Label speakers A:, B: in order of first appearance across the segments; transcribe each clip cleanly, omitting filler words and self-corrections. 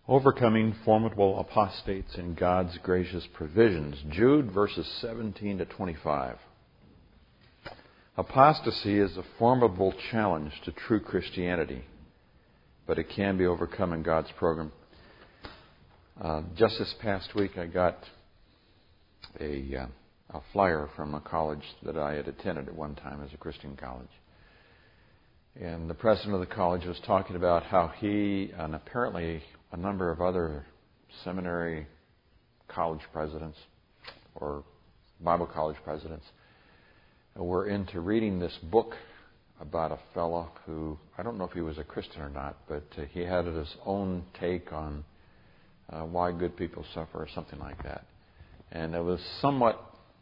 A: Overcoming formidable apostates in God's gracious provisions. Jude verses 17 to 25. Apostasy is a formidable challenge to true Christianity, but it can be overcome in God's program. Just this past week I got a flyer from a college that I had attended at one time as a Christian college. And the president of the college was talking about how he and apparently a number of other seminary college presidents or Bible college presidents were into reading this book about a fellow who, I don't know if he was a Christian or not, but he had his own take on why good people suffer or something like that. And it was somewhat,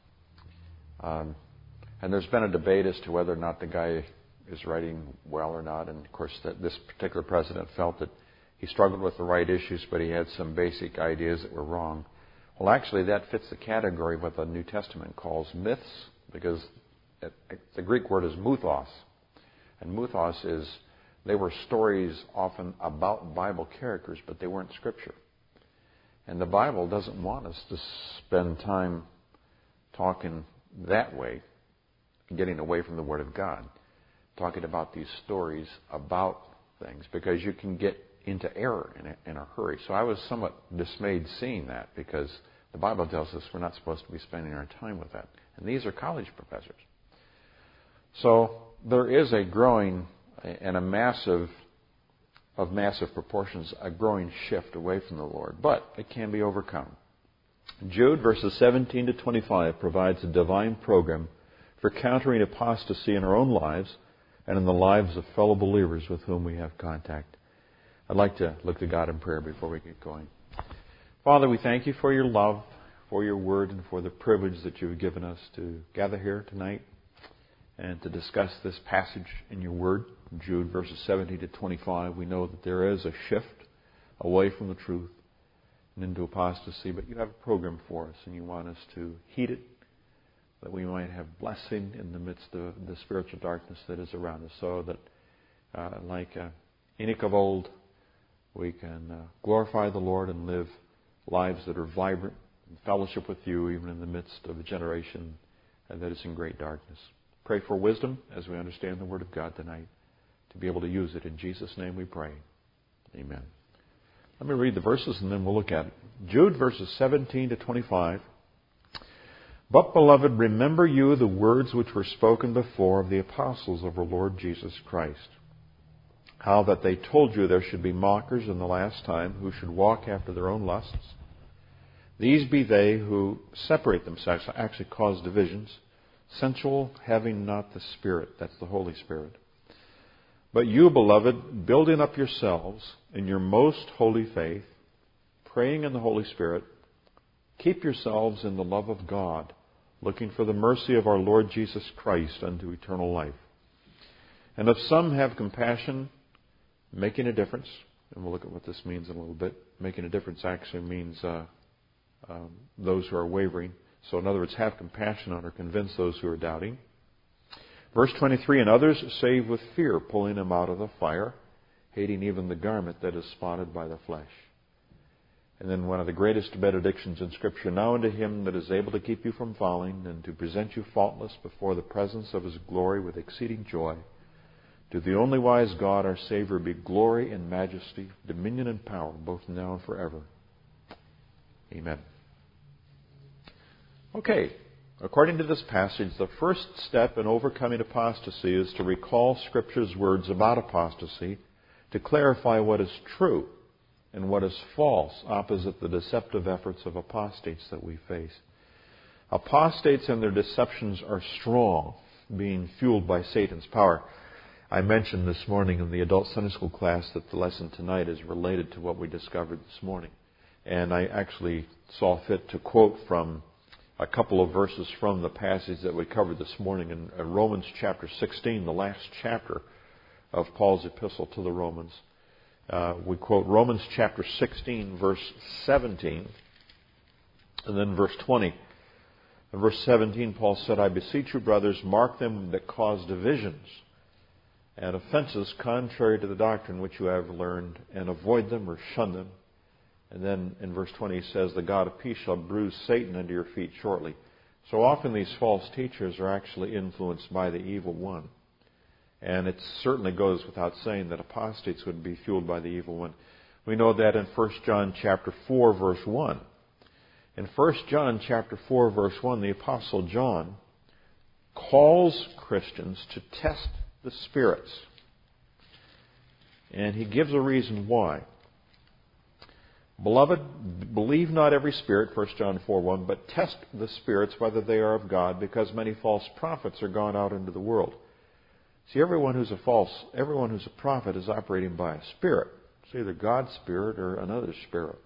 A: and there's been a debate as to whether or not the guy is writing well or not. And of course, this particular president felt that he struggled with the right issues, but he had some basic ideas that were wrong. Well, actually, that fits the category of what the New Testament calls myths, because the Greek word is muthos. And muthos is, they were stories often about Bible characters, but they weren't Scripture. And the Bible doesn't want us to spend time talking that way, getting away from the Word of God, talking about these stories about things, because you can get into error in a hurry. So I was somewhat dismayed seeing that, because the Bible tells us we're not supposed to be spending our time with that. And these are college professors. So there is a growing and of massive proportions, a growing shift away from the Lord. But it can be overcome. Jude verses 17 to 25 provides a divine program for countering apostasy in our own lives and in the lives of fellow believers with whom we have contact. I'd like to look to God in prayer before we get going. Father, we thank you for your love, for your word, and for the privilege that you've given us to gather here tonight and to discuss this passage in your word, Jude verses 17 to 25. We know that there is a shift away from the truth and into apostasy, but you have a program for us, and you want us to heed it, that we might have blessing in the midst of the spiritual darkness that is around us, so that like Enoch of old, we can glorify the Lord and live lives that are vibrant in fellowship with you, even in the midst of a generation that is in great darkness. Pray for wisdom as we understand the Word of God tonight, to be able to use it. In Jesus' name we pray. Amen. Let me read the verses and then we'll look at it. Jude verses 17 to 25. But, beloved, remember you the words which were spoken before of the apostles of our Lord Jesus Christ, how that they told you there should be mockers in the last time, who should walk after their own lusts. These be they who separate themselves, actually cause divisions, sensual, having not the Spirit. That's the Holy Spirit. But you, beloved, building up yourselves in your most holy faith, praying in the Holy Spirit, keep yourselves in the love of God, looking for the mercy of our Lord Jesus Christ unto eternal life. And if some have compassion, making a difference, and we'll look at what this means in a little bit. Making a difference actually means those who are wavering. So in other words, have compassion on or convince those who are doubting. Verse 23, and others save with fear, pulling them out of the fire, hating even the garment that is spotted by the flesh. And then one of the greatest benedictions in Scripture, now unto Him that is able to keep you from falling and to present you faultless before the presence of His glory with exceeding joy. To the only wise God, our Savior, be glory and majesty, dominion and power, both now and forever. Amen. Okay, according to this passage, the first step in overcoming apostasy is to recall Scripture's words about apostasy, to clarify what is true and what is false, opposite the deceptive efforts of apostates that we face. Apostates and their deceptions are strong, being fueled by Satan's power. I mentioned this morning in the adult Sunday school class that the lesson tonight is related to what we discovered this morning. And I actually saw fit to quote from a couple of verses from the passage that we covered this morning in Romans chapter 16, the last chapter of Paul's epistle to the Romans. We quote Romans chapter 16, verse 17, and then verse 20. In verse 17, Paul said, I beseech you, brothers, mark them that cause divisions and offenses contrary to the doctrine which you have learned, and avoid them or shun them, And then in verse 20 he says, the God of peace shall bruise Satan under your feet shortly. So often these false teachers are actually influenced by the evil one. And it certainly goes without saying that apostates would be fueled by the evil one. We know that in 1 John chapter 4, verse 1. In 1 John chapter 4, verse 1, the Apostle John calls Christians to test the spirits. And he gives a reason why. Beloved, believe not every spirit, 1 John 4:1, but test the spirits whether they are of God, because many false prophets are gone out into the world. See, everyone who's a prophet is operating by a spirit. It's either God's spirit or another spirit.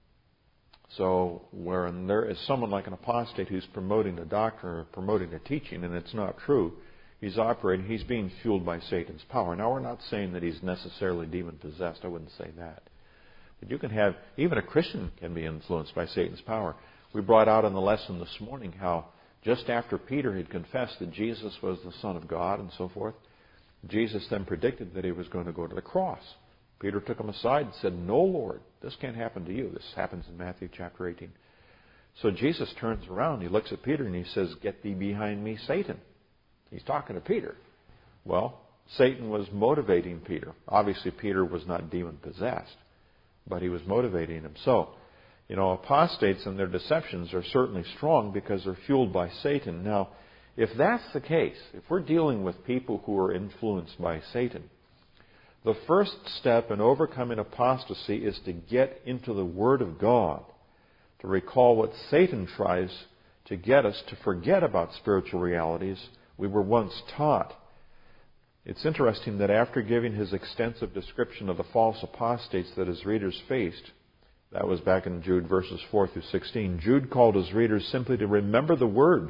A: So when there is someone like an apostate who's promoting a doctrine or promoting a teaching and it's not true, he's being fueled by Satan's power. Now, we're not saying that he's necessarily demon-possessed. I wouldn't say that. But you can have, even a Christian can be influenced by Satan's power. We brought out in the lesson this morning how just after Peter had confessed that Jesus was the Son of God and so forth, Jesus then predicted that he was going to go to the cross. Peter took him aside and said, "No, Lord, this can't happen to you." This happens in Matthew chapter 18. So Jesus turns around, he looks at Peter and he says, "Get thee behind me, Satan." He's talking to Peter. Well, Satan was motivating Peter. Obviously, Peter was not demon-possessed, but he was motivating him. So, apostates and their deceptions are certainly strong because they're fueled by Satan. Now, if that's the case, if we're dealing with people who are influenced by Satan, the first step in overcoming apostasy is to get into the Word of God, to recall what Satan tries to get us to forget about spiritual realities we were once taught. It's interesting that after giving his extensive description of the false apostates that his readers faced, that was back in Jude verses 4 through 16, Jude called his readers simply to remember the words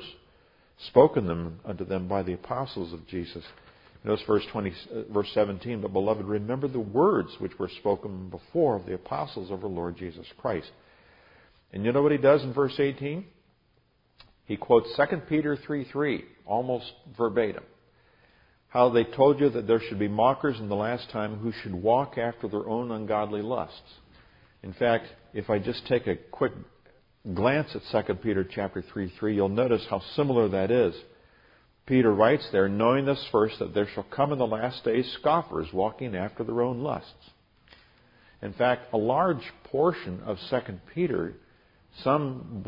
A: spoken unto them by the apostles of Jesus. Notice verse 17, "But beloved, remember the words which were spoken before of the apostles of our Lord Jesus Christ." And you know what he does in verse 18? He quotes 2 Peter 3:3, almost verbatim. How they told you that there should be mockers in the last time who should walk after their own ungodly lusts. In fact, if I just take a quick glance at 2 Peter chapter 3:3, you'll notice how similar that is. Peter writes there, "Knowing this first, that there shall come in the last days scoffers walking after their own lusts." In fact, a large portion of 2 Peter, some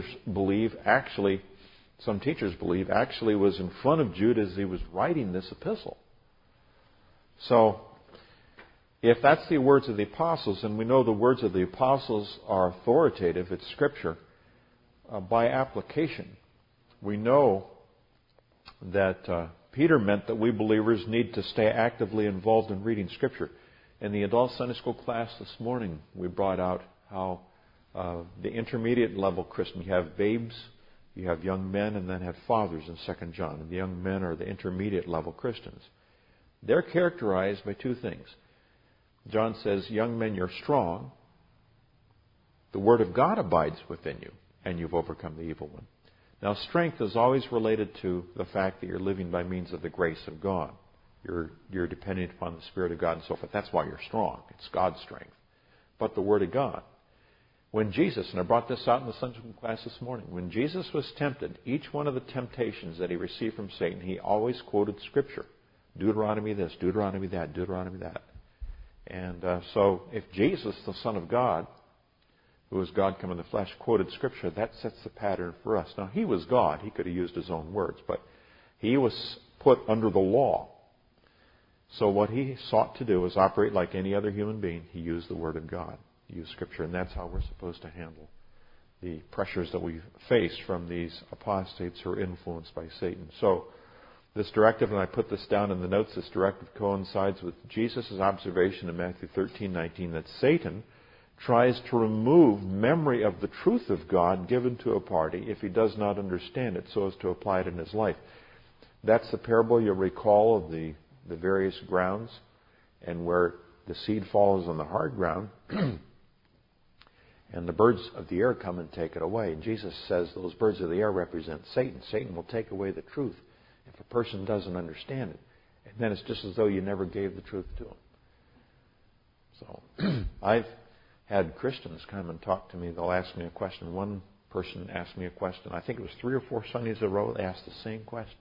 A: teachers believe actually was in front of Jude as he was writing this epistle. So, if that's the words of the apostles, and we know the words of the apostles are authoritative, it's Scripture, by application, we know that Peter meant that we believers need to stay actively involved in reading Scripture. In the adult Sunday school class this morning, we brought out how the intermediate level Christian, you have babes, you have young men, and then have fathers in 2 John. And the young men are the intermediate level Christians. They're characterized by two things. John says, "Young men, you're strong. The Word of God abides within you, and you've overcome the evil one." Now, strength is always related to the fact that you're living by means of the grace of God. You're dependent upon the Spirit of God and so forth. That's why you're strong. It's God's strength. But the Word of God. When Jesus, and I brought this out in the Sunday school class this morning, when Jesus was tempted, each one of the temptations that he received from Satan, he always quoted Scripture. Deuteronomy this, Deuteronomy that, Deuteronomy that. And so if Jesus, the Son of God, who is God come in the flesh, quoted Scripture, that sets the pattern for us. Now, he was God. He could have used his own words, but he was put under the law. So what he sought to do was operate like any other human being. He used the Word of God. He used Scripture, and that's how we're supposed to handle the pressures that we face from these apostates who are influenced by Satan. So this directive, and I put this down in the notes, this directive coincides with Jesus' observation in Matthew 13:19 that Satan tries to remove memory of the truth of God given to a party if he does not understand it so as to apply it in his life. That's the parable you'll recall of the various grounds, and where the seed falls on the hard ground and the birds of the air come and take it away. And Jesus says those birds of the air represent Satan. Satan will take away the truth if a person doesn't understand it. And then it's just as though you never gave the truth to him. So I've had Christians come and talk to me. They'll ask me a question. One person asked me a question. I think it was 3 or 4 Sundays in a row. They asked the same question.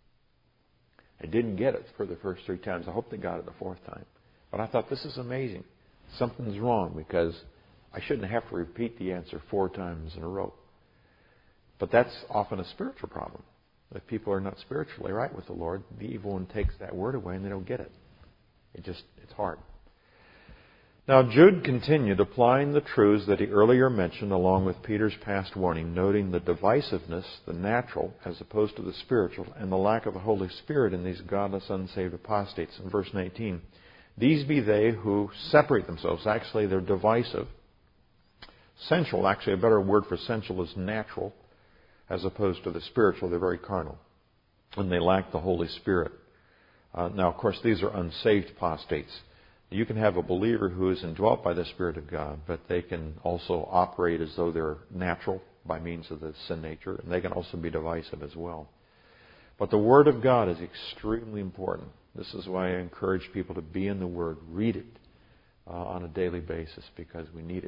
A: I didn't get it for the first 3 times. I hope they got it the 4th time. But I thought, this is amazing. Something's wrong, because I shouldn't have to repeat the answer 4 times in a row. But that's often a spiritual problem. If people are not spiritually right with the Lord, the evil one takes that word away and they don't get it. It's hard. Now, Jude continued applying the truths that he earlier mentioned along with Peter's past warning, noting the divisiveness, the natural, as opposed to the spiritual, and the lack of the Holy Spirit in these godless, unsaved apostates. In verse 19, these be they who separate themselves. Actually, they're divisive. Sensual, actually a better word for sensual is natural, as opposed to the spiritual. They're very carnal. And they lack the Holy Spirit. Now, of course, these are unsaved apostates. You can have a believer who is indwelt by the Spirit of God, but they can also operate as though they're natural by means of the sin nature, and they can also be divisive as well. But the Word of God is extremely important. This is why I encourage people to be in the Word, read it on a daily basis, because we need it.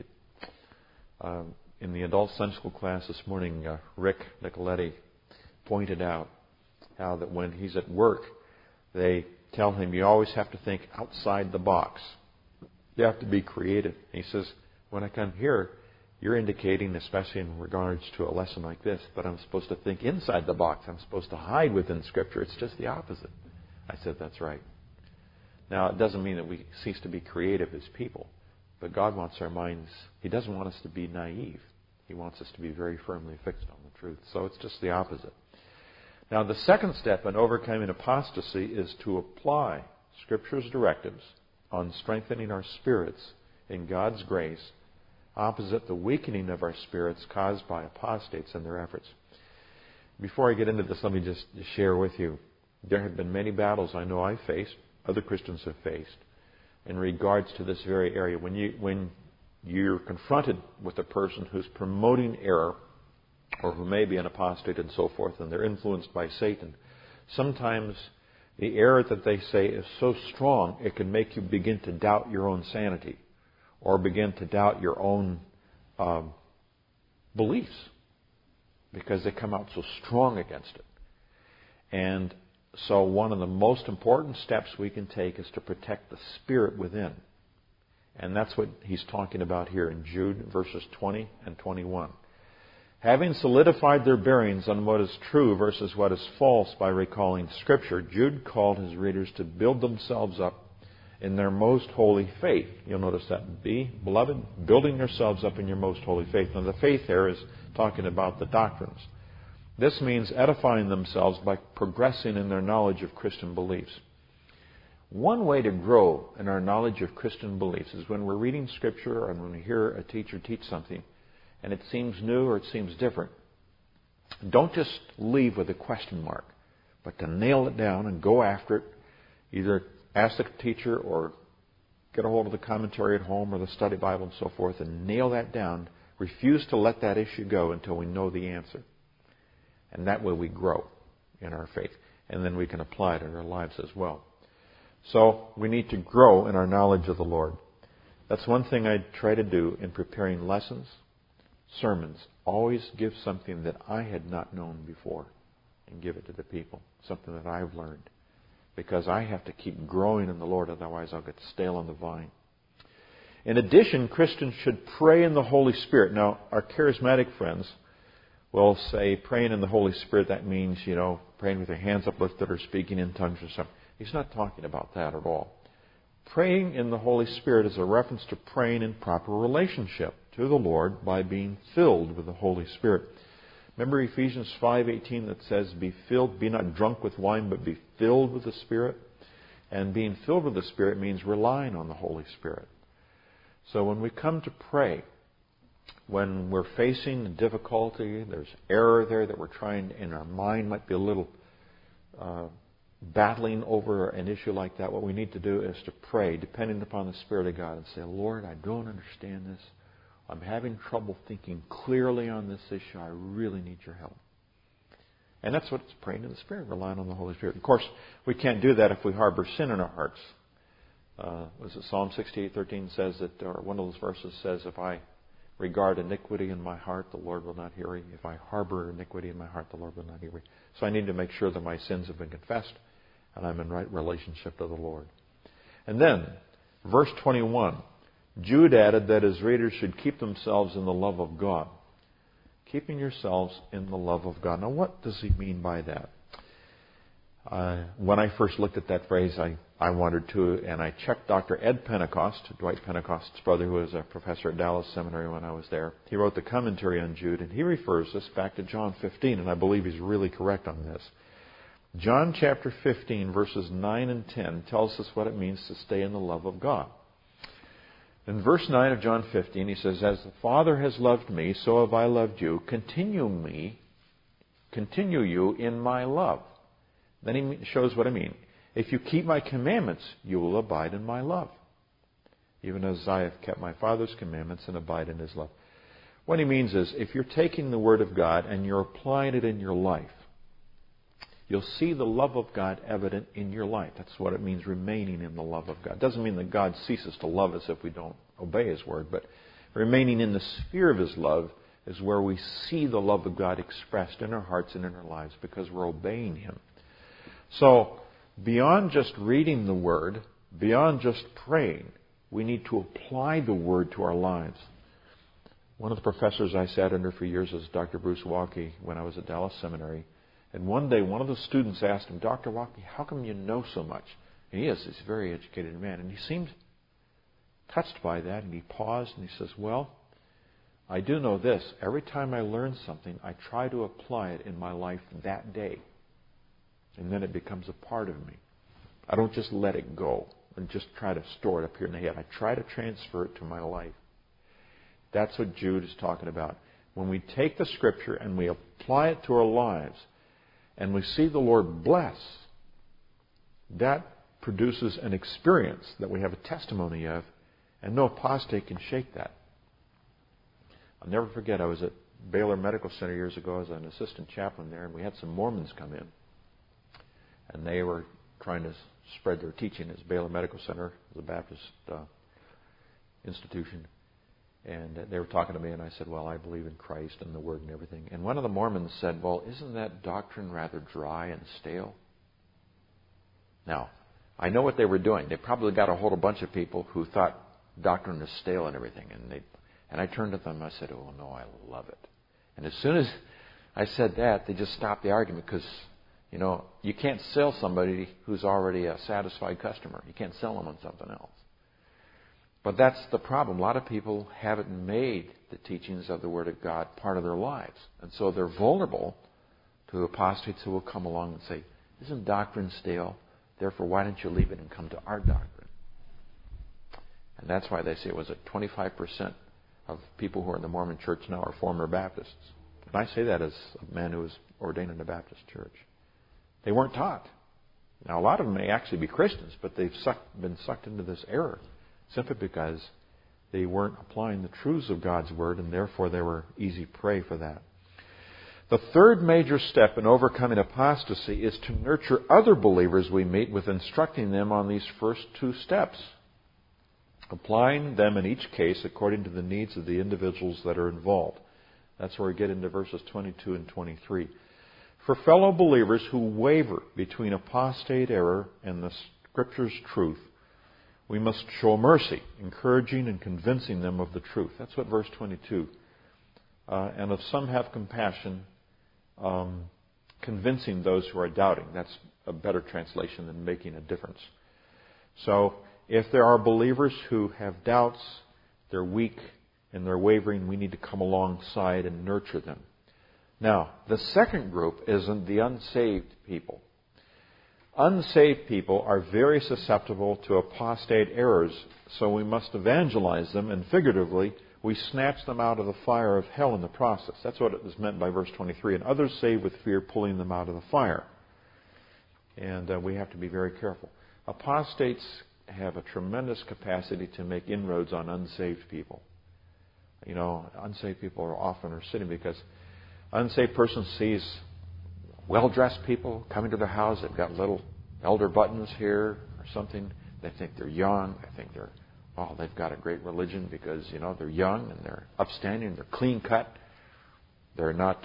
A: In the adult Sunday school class this morning, Rick Nicoletti pointed out how that when he's at work, they tell him you always have to think outside the box. You have to be creative. He says, when I come here, you're indicating, especially in regards to a lesson like this, that I'm supposed to think inside the box. I'm supposed to hide within Scripture. It's just the opposite. I said, that's right. Now, it doesn't mean that we cease to be creative as people, but God wants our minds. He doesn't want us to be naive. He wants us to be very firmly fixed on the truth. So it's just the opposite. Now, the second step in overcoming apostasy is to apply Scripture's directives on strengthening our spirits in God's grace, opposite the weakening of our spirits caused by apostates and their efforts. Before I get into this, let me just share with you. There have been many battles I know I've faced, other Christians have faced, in regards to this very area. When you're confronted with a person who's promoting error, or who may be an apostate and so forth, and they're influenced by Satan, sometimes the error that they say is so strong it can make you begin to doubt your own sanity, or begin to doubt your own beliefs, because they come out so strong against it. And so one of the most important steps we can take is to protect the spirit within. And that's what he's talking about here in Jude, verses 20 and 21. Having solidified their bearings on what is true versus what is false by recalling Scripture, Jude called his readers to build themselves up in their most holy faith. You'll notice that. Beloved, building yourselves up in your most holy faith. Now, the faith here is talking about the doctrines. This means edifying themselves by progressing in their knowledge of Christian beliefs. One way to grow in our knowledge of Christian beliefs is when we're reading Scripture and when we hear a teacher teach something, and it seems new or it seems different. Don't just leave with a question mark, but to nail it down and go after it. Either ask the teacher or get a hold of the commentary at home or the study Bible and so forth and nail that down. Refuse to let that issue go until we know the answer. And that way we grow in our faith. And then we can apply it in our lives as well. So we need to grow in our knowledge of the Lord. That's one thing I try to do in preparing lessons, sermons. Always give something that I had not known before and give it to the people. Something that I've learned. Because I have to keep growing in the Lord, otherwise I'll get stale on the vine. In addition, Christians should pray in the Holy Spirit. Now, our charismatic friends will say praying in the Holy Spirit, that means, praying with your hands uplifted or speaking in tongues or something. He's not talking about that at all. Praying in the Holy Spirit is a reference to praying in proper relationship to the Lord by being filled with the Holy Spirit. Remember Ephesians 5:18 that says, be not drunk with wine, but be filled with the Spirit. And being filled with the Spirit means relying on the Holy Spirit. So when we come to pray, when we're facing difficulty, there's error there that we're trying, and our mind might be a little battling over an issue like that, what we need to do is to pray, depending upon the Spirit of God, and say, Lord, I don't understand this. I'm having trouble thinking clearly on this issue. I really need your help. And that's what it's praying in the Spirit, relying on the Holy Spirit. Of course, we can't do that if we harbor sin in our hearts. was it Psalm 68:13 says that, or one of those verses says, if I regard iniquity in my heart, the Lord will not hear me. If I harbor iniquity in my heart, the Lord will not hear me. So I need to make sure that my sins have been confessed and I'm in right relationship to the Lord. And then, verse 21, Jude added that his readers should keep themselves in the love of God. Keeping yourselves in the love of God. Now, what does he mean by that? When I first looked at that phrase, I wondered too, and I checked Dr. Ed Pentecost, Dwight Pentecost's brother, who was a professor at Dallas Seminary when I was there. He wrote the commentary on Jude, and he refers us back to John 15, and I believe he's really correct on this. John chapter 15, verses 9 and 10 tells us what it means to stay in the love of God. In verse 9 of John 15, he says, "As the Father has loved me, so have I loved you. Continue you in my love." Then he shows what I mean. If you keep my commandments, you will abide in my love, even as I have kept my Father's commandments and abide in his love. What he means is, if you're taking the Word of God and you're applying it in your life, you'll see the love of God evident in your life. That's what it means, remaining in the love of God. It doesn't mean that God ceases to love us if we don't obey his Word, but remaining in the sphere of his love is where we see the love of God expressed in our hearts and in our lives because we're obeying him. So, beyond just reading the Word, beyond just praying, we need to apply the Word to our lives. One of the professors I sat under for years was Dr. Bruce Walke when I was at Dallas Seminary. And one day, one of the students asked him, "Dr. Walke, how come you know so much?" And he's a very educated man. And he seemed touched by that, and he paused and he says, "Well, I do know this. Every time I learn something, I try to apply it in my life that day. And then it becomes a part of me. I don't just let it go and just try to store it up here in the head. I try to transfer it to my life." That's what Jude is talking about. When we take the Scripture and we apply it to our lives, and we see the Lord bless, that produces an experience that we have a testimony of, and no apostate can shake that. I'll never forget, I was at Baylor Medical Center years ago as an assistant chaplain there, and we had some Mormons come in. And they were trying to spread their teaching as Baylor Medical Center, the Baptist institution. And they were talking to me, and I said, "Well, I believe in Christ and the Word and everything." And one of the Mormons said, "Well, isn't that doctrine rather dry and stale?" Now, I know what they were doing. They probably got a hold of a bunch of people who thought doctrine was stale and everything. And I turned to them and I said, "Oh, no, I love it." And as soon as I said that, they just stopped the argument because, you can't sell somebody who's already a satisfied customer. You can't sell them on something else. But that's the problem. A lot of people haven't made the teachings of the Word of God part of their lives. And so they're vulnerable to apostates who will come along and say, "Isn't doctrine stale? Therefore, why don't you leave it and come to our doctrine?" And that's why they say it was 25% of people who are in the Mormon church now are former Baptists. And I say that as a man who was ordained in a Baptist church. They weren't taught. Now, a lot of them may actually be Christians, but they've been sucked into this error simply because they weren't applying the truths of God's Word, and therefore they were easy prey for that. The third major step in overcoming apostasy is to nurture other believers we meet with instructing them on these first two steps, applying them in each case according to the needs of the individuals that are involved. That's where we get into verses 22 and 23. For fellow believers who waver between apostate error and the Scripture's truth, we must show mercy, encouraging and convincing them of the truth. That's what verse 22. And if some have compassion, convincing those who are doubting. That's a better translation than making a difference. So, if there are believers who have doubts, they're weak, and they're wavering, we need to come alongside and nurture them. Now, the second group is the unsaved people. Unsaved people are very susceptible to apostate errors, so we must evangelize them, and figuratively, we snatch them out of the fire of hell in the process. That's what it is meant by verse 23. And others saved with fear, pulling them out of the fire. And we have to be very careful. Apostates have a tremendous capacity to make inroads on unsaved people. Unsaved people are often sitting because unsaved person sees well-dressed people coming to their house. They've got little elder buttons here or something. They think they're young. They think they've got a great religion because, they're young and they're upstanding, they're clean cut. They're not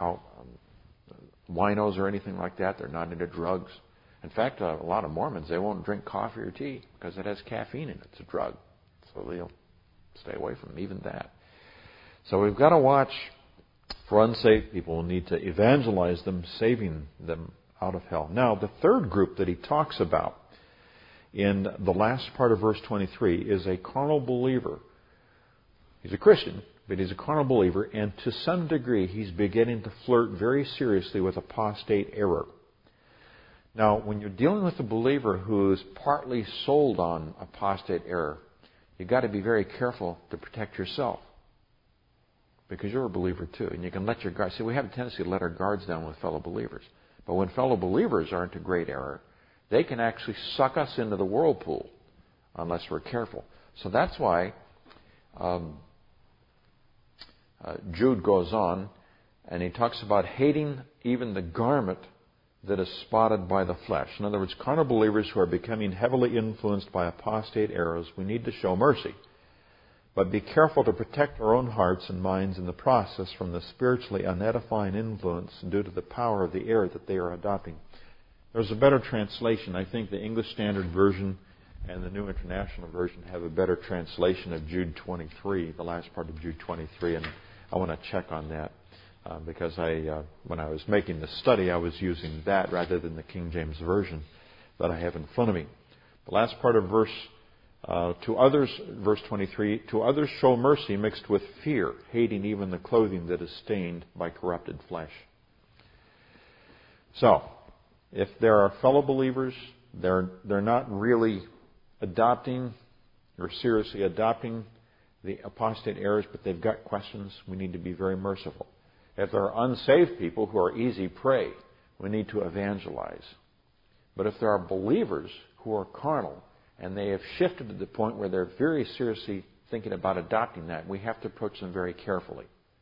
A: winos or anything like that. They're not into drugs. In fact, a lot of Mormons, they won't drink coffee or tea because it has caffeine in it. It's a drug. So they'll stay away from even that. So we've got to watch for unsaved people. We need to evangelize them, saving them out of hell. Now, the third group that he talks about in the last part of verse 23 is a carnal believer. He's a Christian, but he's a carnal believer, and to some degree he's beginning to flirt very seriously with apostate error. Now, when you're dealing with a believer who's partly sold on apostate error, you've got to be very careful to protect yourself. Because you're a believer too, and you can let your guards... See, we have a tendency to let our guards down with fellow believers. But when fellow believers are into great error, they can actually suck us into the whirlpool unless we're careful. So that's why Jude goes on, and he talks about hating even the garment that is spotted by the flesh. In other words, carnal believers who are becoming heavily influenced by apostate errors, we need to show mercy. But be careful to protect our own hearts and minds in the process from the spiritually unedifying influence due to the power of the error that they are adopting. There's a better translation. I think the English Standard Version and the New International Version have a better translation of Jude 23, the last part of Jude 23, and I want to check on that because when I was making the study, I was using that rather than the King James Version that I have in front of me. The last part of verse 23, to others show mercy mixed with fear, hating even the clothing that is stained by corrupted flesh. So, if there are fellow believers, they're not really adopting or seriously adopting the apostate errors, but they've got questions, we need to be very merciful. If there are unsaved people who are easy prey, we need to evangelize. But if there are believers who are carnal, and they have shifted to the point where they're very seriously thinking about adopting that, we have to approach them very carefully.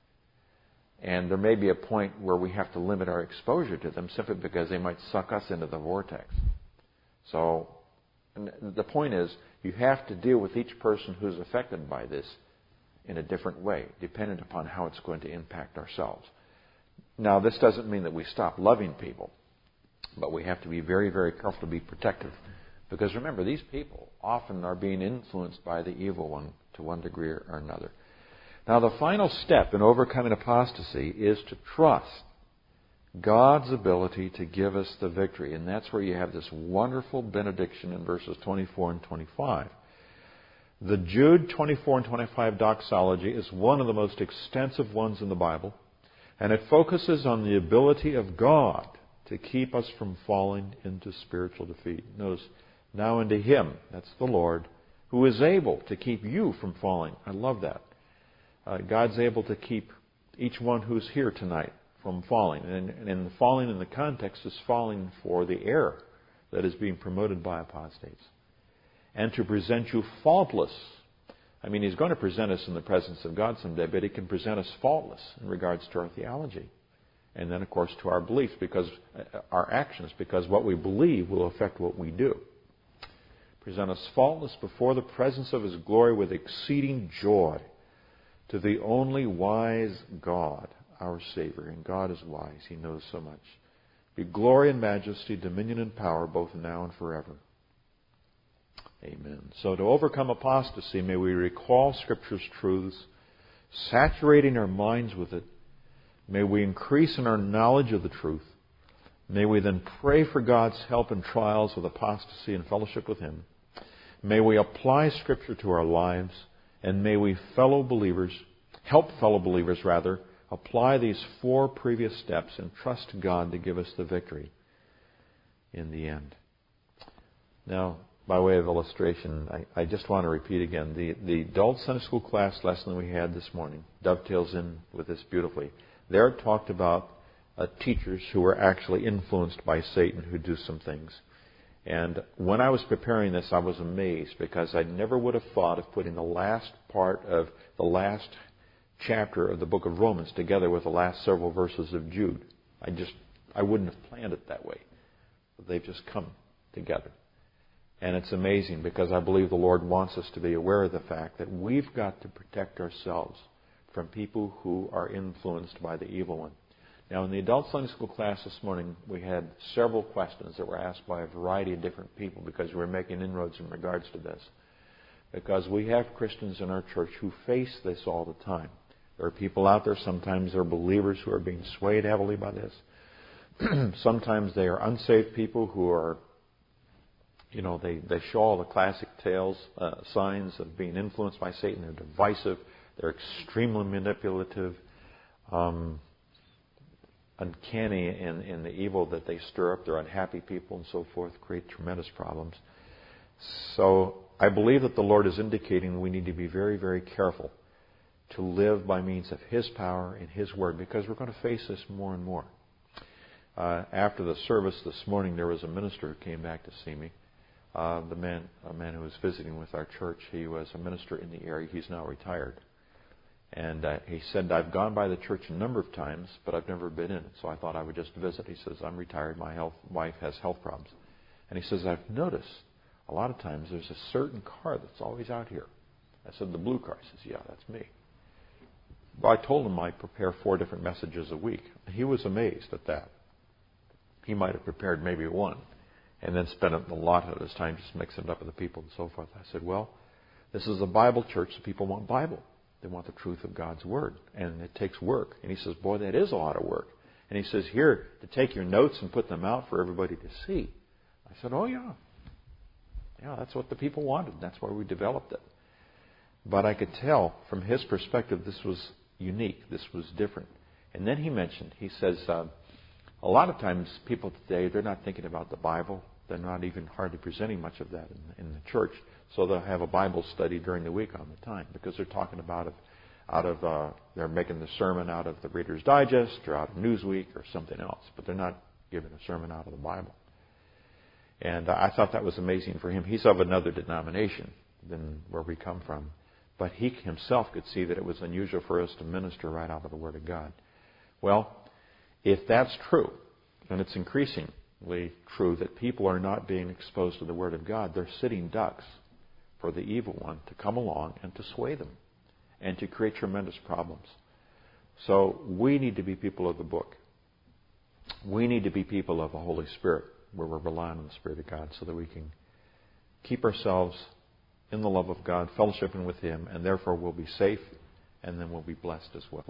A: And there may be a point where we have to limit our exposure to them simply because they might suck us into the vortex. So the point is, you have to deal with each person who's affected by this in a different way, dependent upon how it's going to impact ourselves. Now, this doesn't mean that we stop loving people, but we have to be very, very careful to be protective. Because remember, these people often are being influenced by the evil one to one degree or another. Now, the final step in overcoming apostasy is to trust God's ability to give us the victory. And that's where you have this wonderful benediction in verses 24 and 25. The Jude 24 and 25 doxology is one of the most extensive ones in the Bible, and it focuses on the ability of God to keep us from falling into spiritual defeat. Notice, now unto Him, that's the Lord, who is able to keep you from falling. I love that. God's able to keep each one who's here tonight from falling. And falling in the context is falling for the error that is being promoted by apostates. And to present you faultless. I mean, He's going to present us in the presence of God someday, but He can present us faultless in regards to our theology. And then, of course, to our beliefs, because our actions, because what we believe will affect what we do. Present us faultless before the presence of His glory with exceeding joy to the only wise God, our Savior. And God is wise. He knows so much. Be glory and majesty, dominion and power, both now and forever. Amen. So to overcome apostasy, may we recall Scripture's truths, saturating our minds with it. May we increase in our knowledge of the truth. May we then pray for God's help in trials with apostasy and fellowship with Him. May we apply Scripture to our lives, and may we help fellow believers, apply these 4 previous steps and trust God to give us the victory in the end. Now, by way of illustration, I just want to repeat again, the adult Sunday school class lesson we had this morning dovetails in with this beautifully. There it talked about teachers who were actually influenced by Satan who do some things. And when I was preparing this, I was amazed because I never would have thought of putting the last part of the last chapter of the book of Romans together with the last several verses of Jude. I wouldn't have planned it that way. But they've just come together. And it's amazing because I believe the Lord wants us to be aware of the fact that we've got to protect ourselves from people who are influenced by the evil one. Now, in the adult Sunday school class this morning, we had several questions that were asked by a variety of different people because we're making inroads in regards to this. Because we have Christians in our church who face this all the time. There are people out there, sometimes they're believers who are being swayed heavily by this. Sometimes they are unsaved people who are, they show all the classic signs of being influenced by Satan. They're divisive. They're extremely manipulative. Uncanny in the evil that they stir up. They're unhappy people and so forth, create tremendous problems. So I believe that the Lord is indicating we need to be very, very careful to live by means of His power and His Word, because we're going to face this more and more. After the service this morning, there was a minister who came back to see me. A man who was visiting with our church. He was a minister in the area. He's now retired. And he said, I've gone by the church a number of times, but I've never been in it. So I thought I would just visit. He says, I'm retired. My wife has health problems. And he says, I've noticed a lot of times there's a certain car that's always out here. I said, the blue car. He says, yeah, that's me. Well, I told him I prepare 4 different messages a week. He was amazed at that. He might have prepared maybe 1 and then spent a lot of his time just mixing it up with the people and so forth. I said, well, this is a Bible church, so people want Bible. They want the truth of God's Word, and it takes work. And he says, boy, that is a lot of work. And he says, here, to take your notes and put them out for everybody to see. I said, oh, yeah. Yeah, that's what the people wanted. That's why we developed it. But I could tell from his perspective this was unique. This was different. And then he says, a lot of times people today, they're not thinking about the Bible. They're not even hardly presenting much of that in the church. So they'll have a Bible study during the week on the time because they're talking about it they're making the sermon out of the Reader's Digest or out of Newsweek or something else. But they're not giving a sermon out of the Bible. And I thought that was amazing for him. He's of another denomination than where we come from. But he himself could see that it was unusual for us to minister right out of the Word of God. Well, if that's true, and it's increasingly true that people are not being exposed to the Word of God, they're sitting ducks for the evil one to come along and to sway them and to create tremendous problems. So we need to be people of the book. We need to be people of the Holy Spirit, where we're relying on the Spirit of God so that we can keep ourselves in the love of God, fellowshipping with Him, and therefore we'll be safe, and then we'll be blessed as well.